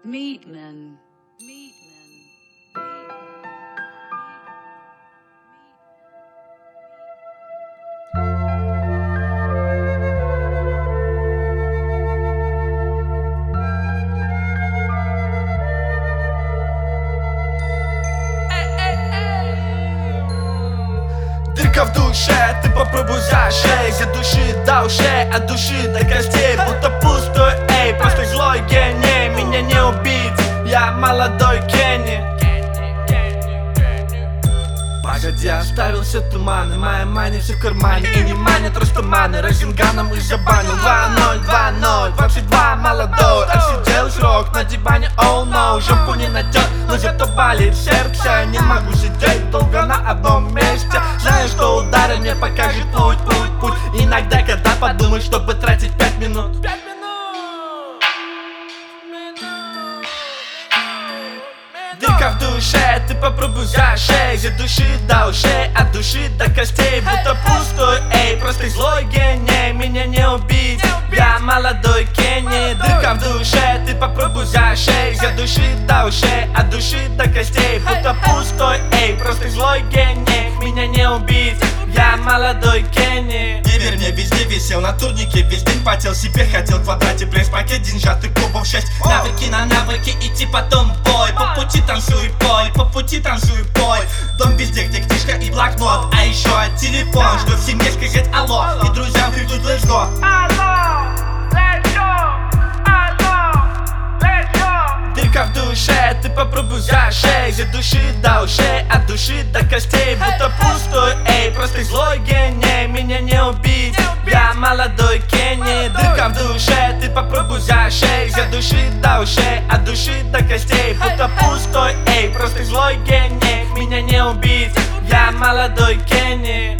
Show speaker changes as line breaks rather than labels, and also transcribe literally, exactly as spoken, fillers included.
Meatman. Meatman.
Дырка в душе, ты попробуй зашей. За души до ушей, от души до костей. Будто пустой, эй, просто злой гений. Меня не убить, я молодой Кенни. Погоди, оставил все туманы, моя мания все в кармане. И не манит растуманы, розинганом и забанил. Два ноль, два ноль, двадцать два молодой. Отсидел срок на диване, oh no. Жопу не натер, но зато болит сердце. Не могу сидеть долго на одном месте. Знаю, что удары мне покажет путь, путь, путь. Иногда, когда подумаешь, чтобы тратить пять минут. Дырка в душе, ты попробуй зашей. За души до ушей, от души до костей. Будто пустой, эй, просто злой гений. Меня не убить, я молодой Кенни. Дырка в душе, ты попробуй зашей. За души до ушей, от души до костей. Будто пустой, эй, просто злой гений. Меня не убить, я молодой Кенни.
Теперь мне везде висел на турнике, весь день потел, себе хотел в квадрате пресс-пакет, деньжатых кубов шесть. Навыки на навыки, идти потом в бой. По пути танцуй, пой, по пути танцуй, пой. Дом везде, где книжка и блокнот, а еще телефон, что в семье сказать алло. И друзьям крикнуть let's go.
Дырка в душе, ты попробуй зашей. За души до ушей, от души до костей. Будто пустой, эй, просто злой гений. Меня не убить, я молодой Кенни. Дырка в душе, ты попробуй зашей. За души до ушей, от души до костей. Будто пустой, эй, просто злой гений. Меня не убить, я молодой Кенни.